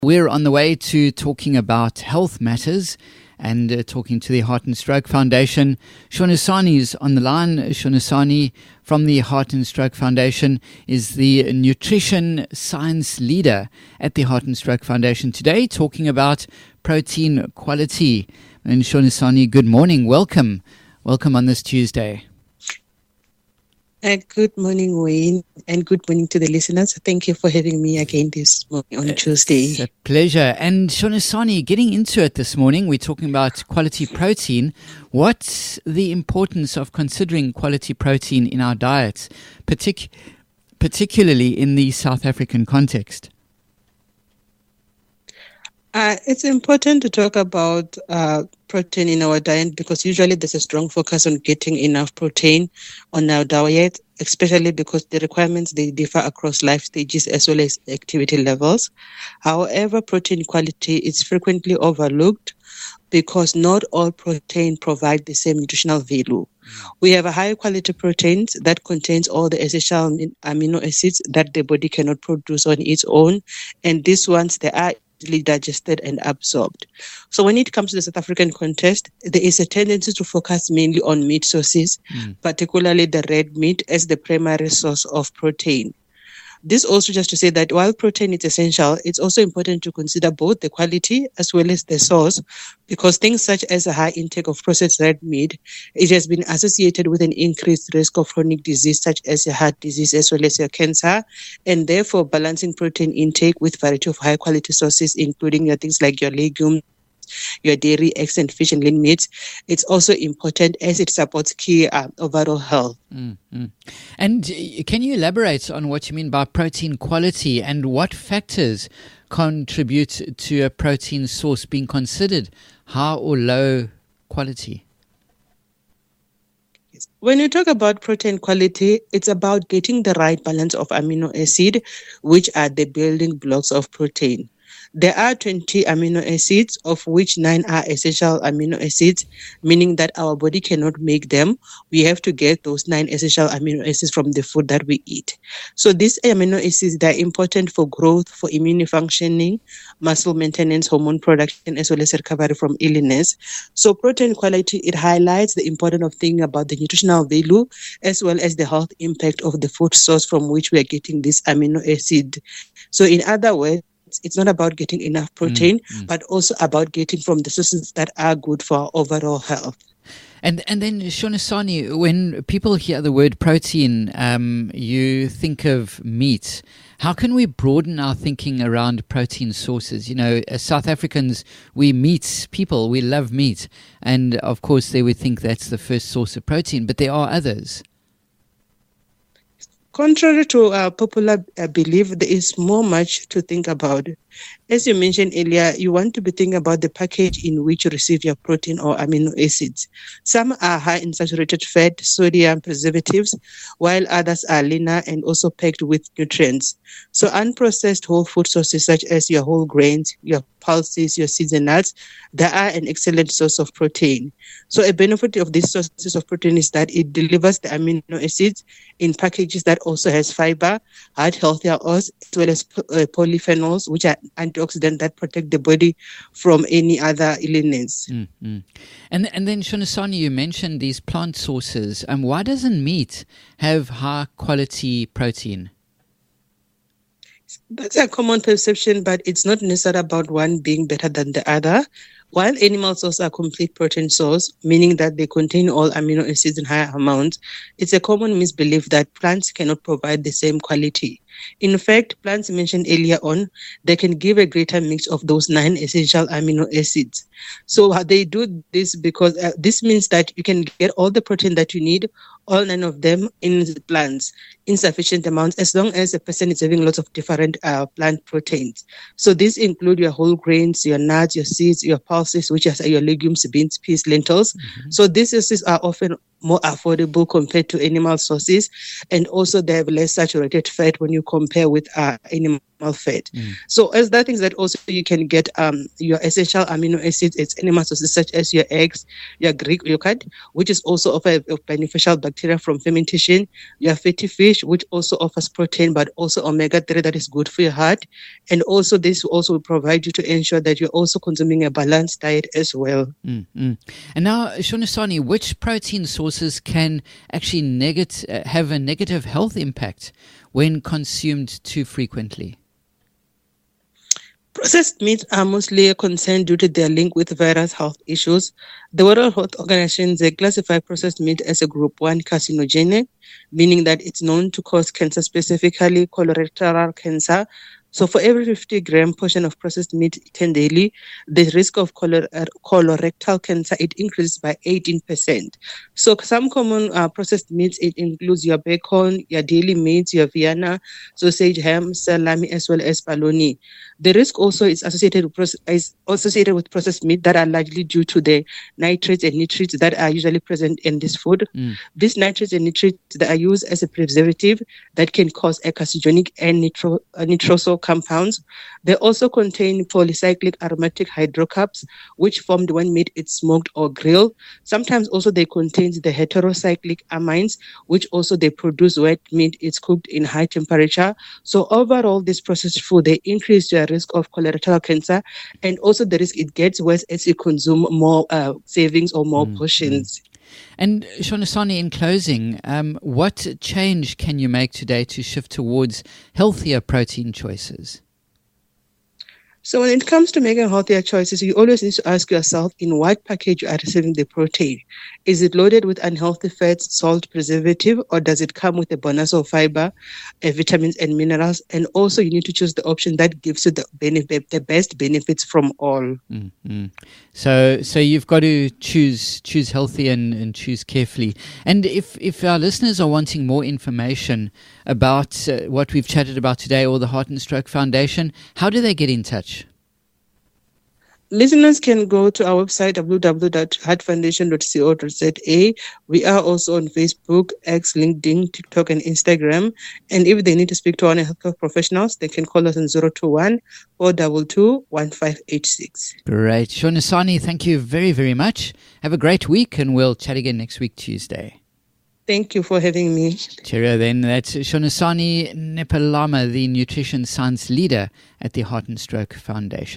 We're on the way to talking about health matters and talking to the Heart and Stroke Foundation. Shonasani is on the line. Shonasani from the Heart and Stroke Foundation is the nutrition science leader at the Heart and Stroke Foundation today, talking about protein quality. And Shonasani, good morning. Welcome. Welcome on this Tuesday. Good morning, Wayne, and good morning to the listeners. Thank you for having me again this morning on Tuesday. It's a pleasure. And Shonasani, getting into it this morning, we're talking about quality protein. What's the importance of considering quality protein in our diets, particularly in the South African context? It's important to talk about protein in our diet because usually there's a strong focus on getting enough protein on our diet, especially because the requirements, they differ across life stages as well as activity levels. However, protein quality is frequently overlooked because not all protein provide the same nutritional value. We have a high quality proteins that contains all the essential amino acids that the body cannot produce on its own, and these ones, they are digested and absorbed. So when it comes to the South African context, there is a tendency to focus mainly on meat sources, particularly the red meat, as the primary source of protein. This also just to say that while protein is essential, it's also important to consider both the quality as well as the source, because things such as a high intake of processed red meat, it has been associated with an increased risk of chronic disease such as your heart disease as well as your cancer, and therefore balancing protein intake with variety of high quality sources, including your things like your legumes, your dairy, eggs, and fish and lean meats, it's also important as it supports key overall health. And can you elaborate on what you mean by protein quality and what factors contribute to a protein source being considered high or low quality? When you talk about protein quality, it's about getting the right balance of amino acid, which are the building blocks of protein. There are 20 amino acids, of which 9 are essential amino acids, meaning that our body cannot make them. We have to get those 9 essential amino acids from the food that we eat. So these amino acids, they're important for growth, for immune functioning, muscle maintenance, hormone production, as well as recovery from illness. So protein quality, it highlights the importance of thinking about the nutritional value as well as the health impact of the food source from which we are getting this amino acid. So in other words, it's not about getting enough protein, but also about getting from the sources that are good for our overall health. And then, Shonasani, when people hear the word protein, you think of meat. How can we broaden our thinking around protein sources? You know, as South Africans, we meat people, we love meat. And of course, they would think that's the first source of protein, but there are others. Contrary to popular belief, there is much to think about. As you mentioned earlier, you want to be thinking about the package in which you receive your protein or amino acids. Some are high in saturated fat, sodium, preservatives, while others are leaner and also packed with nutrients. So unprocessed whole food sources such as your whole grains, your pulses, your seeds and nuts, they are an excellent source of protein. So a benefit of these sources of protein is that it delivers the amino acids in packages that also has fiber, heart healthier oils, as well as polyphenols, which are antioxidants that protect the body from any other illness. And then, Shonasani, you mentioned these plant sources. Why doesn't meat have high quality protein? That's a common perception, but it's not necessarily about one being better than the other. While animal sources are complete protein source, meaning that they contain all amino acids in higher amounts, it's a common misbelief that plants cannot provide the same quality. In fact, plants mentioned earlier on, they can give a greater mix of those 9 essential amino acids. So they do this because this means that you can get all the protein that you need, all 9 of them in the plants, in sufficient amounts, as long as a person is having lots of different plant proteins. So these include your whole grains, your nuts, your seeds, your pulses, which are your legumes, beans, peas, lentils. So these sources are often more affordable compared to animal sources, and also they have less saturated fat when you compare with animal animal fat. So as that things that also you can get your essential amino acids, it's animal sources such as your eggs, your Greek yogurt, which is also offer beneficial bacteria from fermentation, your fatty fish, which also offers protein, but also omega-3 that is good for your heart. And also this also will provide you to ensure that you're also consuming a balanced diet as well. And now, Shonisani, which protein sources can actually have a negative health impact when consumed too frequently? Processed meats are mostly a concern due to their link with various health issues. The World Health Organization, they classify processed meat as a group 1 carcinogenic, meaning that it's known to cause cancer, specifically colorectal cancer. So for every 50-gram portion of processed meat eaten daily, the risk of colorectal cancer, it increases by 18%. So some common processed meats, it includes your bacon, your deli meats, your Vienna, sausage, ham, salami, as well as bologna. The risk also is associated with processed meat that are largely due to the nitrates and nitrates that are usually present in this food. These nitrates and nitrates that are used as a preservative that can cause a carcinogenic and nitroso compounds. They also contain polycyclic aromatic hydrocarbons, which formed when meat is smoked or grilled. Sometimes also they contain the heterocyclic amines, which also they produce when meat is cooked in high temperature. So overall, this processed food, they increase your risk of colorectal cancer, and also the risk it gets worse as you consume more savings or more portions. And Shonisani, in closing, what change can you make today to shift towards healthier protein choices? So when it comes to making healthier choices, you always need to ask yourself in what package you are receiving the protein. Is it loaded with unhealthy fats, salt, preservative, or does it come with a bonus of fiber, vitamins and minerals? And also you need to choose the option that gives you the best benefits from all. So you've got to choose healthy and choose carefully. And if our listeners are wanting more information about what we've chatted about today or the Heart and Stroke Foundation, how do they get in touch? Listeners can go to our website, www.heartfoundation.co.za. We are also on Facebook, X, LinkedIn, TikTok, and Instagram. And if they need to speak to our healthcare professionals, they can call us on 021-422-1586. Great. Shonisani, thank you very, very much. Have a great week, and we'll chat again next week, Tuesday. Thank you for having me. Cheerio then. That's Shonisani Nepalama, the nutrition science leader at the Heart and Stroke Foundation.